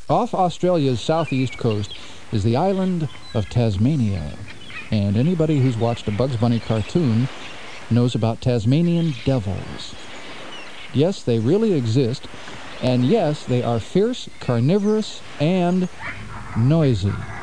Off Australia's southeast coast is the island of Tasmania, and anybody who's watched a Bugs Bunny cartoon knows about Tasmanian devils. Yes, they really exist, and yes, they are fierce, carnivorous, and noisy.